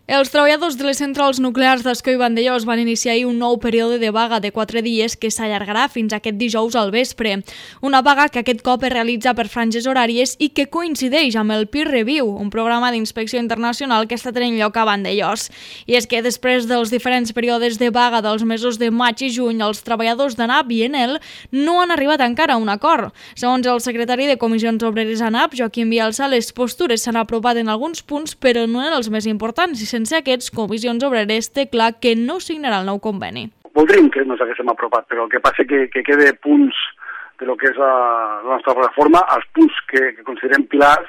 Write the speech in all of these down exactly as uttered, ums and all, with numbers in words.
Els treballadors de les centrals nuclears d'Ascó i Vandellòs van iniciar ahir un nou període de vaga de quatre dies que s'allargarà fins aquest dijous al vespre. Una vaga que aquest cop es realitza per franges horàries i que coincideix amb el Peer Review, un programa d'inspecció internacional que està tenint lloc a Vandellòs. I és que després dels diferents períodes de vaga dels mesos de maig i juny, els treballadors d'ANAP i Enel no han arribat encara a un acord. Segons el secretari de Comissions Obreres ANAP, Joaquim Bielsa, les postures s'han aprovat en alguns punts, però no en els més importants, i sense aquests, Comissions Obreres té clar que no signarà el nou conveni. Voldríem que ens haguéssim aprovat, però el que passa és que, que queda punts de lo que és la, la nostra reforma, els punts que, que considerem pilars,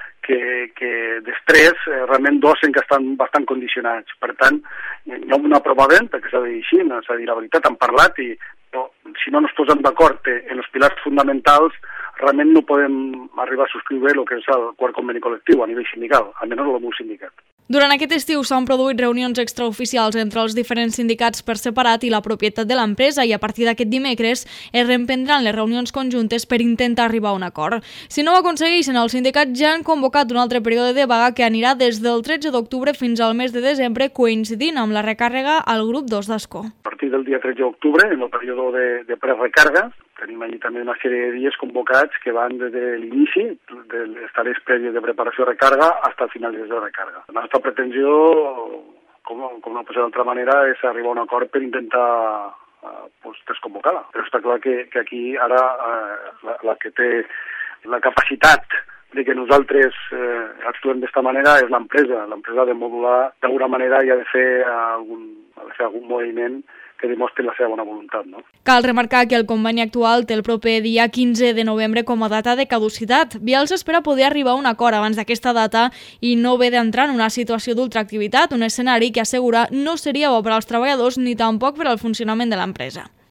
que, que després eh, realment dosen que estan bastant condicionats. Per tant, no ho aprovàvem, perquè s'ha de dir així, no s'ha de dir la veritat, han parlat, i però, si no ens posem d'acord en els pilars fonamentals, realment no podem arribar a subscriure el que és el quart conveni col·lectiu a nivell sindical, almenys el meu sindicat. Durant aquest estiu s'han produït reunions extraoficials entre els diferents sindicats per separat i la propietat de l'empresa, i a partir d'aquest dimecres es reemprendran les reunions conjuntes per intentar arribar a un acord. Si no ho aconsegueixen, els sindicats ja han convocat un altre període de vaga que anirà des del tretze d'octubre fins al mes de desembre, coincidint amb la recàrrega al grup dos d'Ascó. A partir del dia tretze d'octubre, en el període de, de prerecàrrega, tenim allí també una sèrie de dies convocats que van des de l'inici de les tarees prèvies de preparació de recàrrega fins al finalització de recàrrega. La nostra pretensió, com, com no pot ser d'altra manera, és arribar a un acord per intentar eh, pues, desconvocar-la. Però està clar que, que aquí ara eh, la, la que té la capacitat de que nosaltres eh, actuem d'esta manera és l'empresa. L'empresa ha de modular d'alguna manera i ha de fer algun, ha de fer algun moviment que demostri la seva bona voluntat, no? Cal remarcar que el conveni actual té el proper dia quinze de novembre com a data de caducitat. Bielsa espera poder arribar a un acord abans d'aquesta data i no haver d'entrar en una situació d'ultraactivitat, un escenari que assegura no seria bo per als treballadors ni tampoc per al funcionament de l'empresa.